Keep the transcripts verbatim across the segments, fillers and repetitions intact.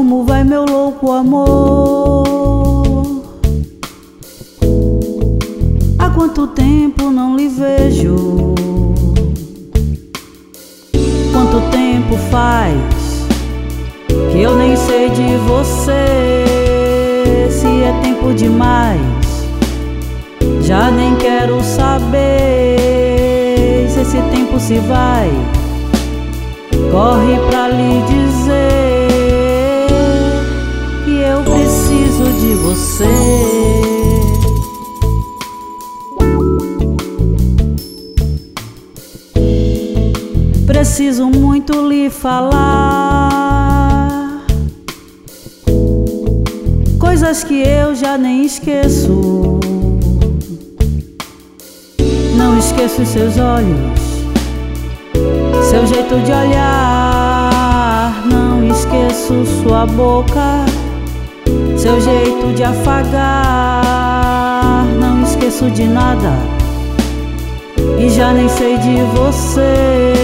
como vai meu louco amor? Há quanto tempo não lhe vejo? Quanto tempo faz que eu nem sei de você? Se é tempo demais, já nem quero saber. Se esse tempo se vai, corre pra lhe dizer que eu preciso de você. Preciso muito lhe falar coisas que eu já nem esqueço. Não esqueço seus olhos, seu jeito de olhar. Não esqueço sua boca, seu jeito de afagar. Não esqueço de nada e já nem sei de você,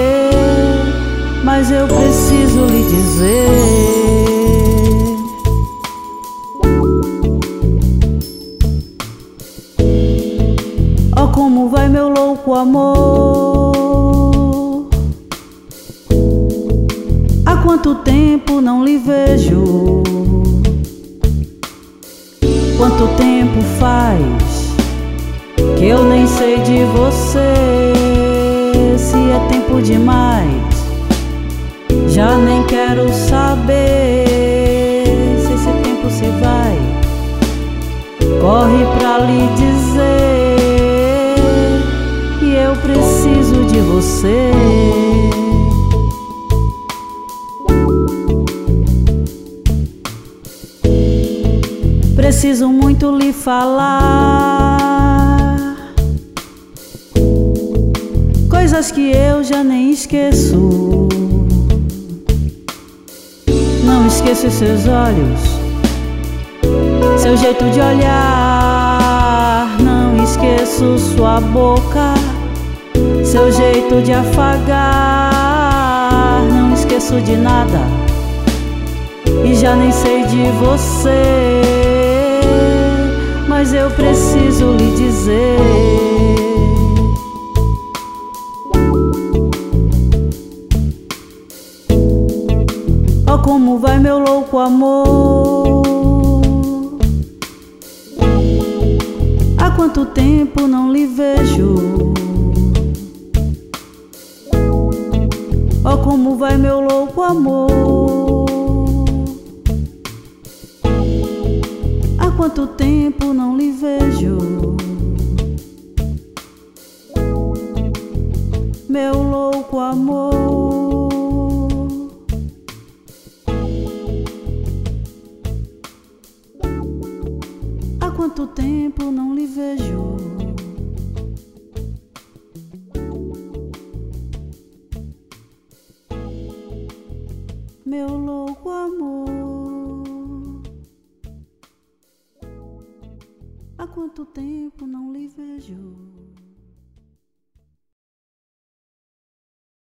mas eu preciso lhe dizer. Oh, como vai meu louco amor? Há quanto tempo não lhe vejo? Quanto tempo faz que eu nem sei de você? Se é tempo demais, já nem quero saber. Se esse tempo se vai, corre pra lhe dizer que eu preciso de você. Preciso muito lhe falar coisas que eu já nem esqueço. Não esqueço seus olhos, seu jeito de olhar. Não esqueço sua boca, seu jeito de afagar. Não esqueço de nada e já nem sei de você, mas eu preciso lhe dizer. Oh, como vai meu louco amor? Há quanto tempo não lhe vejo? Oh, como vai meu louco amor? Há quanto tempo não lhe vejo? Meu louco amor. Há quanto tempo não lhe vejo? Meu louco amor. Há quanto tempo não lhe vejo?